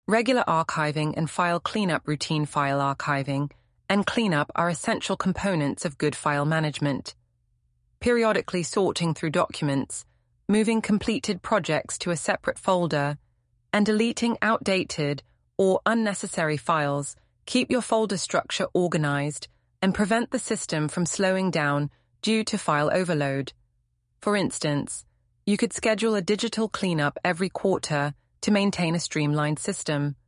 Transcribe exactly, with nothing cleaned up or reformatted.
Regular archiving and file cleanup. Routine file archiving and cleanup are essential components of good file management. Periodically sorting through documents, moving completed projects to a separate folder, and deleting outdated or unnecessary files keep your folder structure organized and prevent the system from slowing down due to file overload. For instance, you could schedule a digital cleanup every quarter to maintain a streamlined system.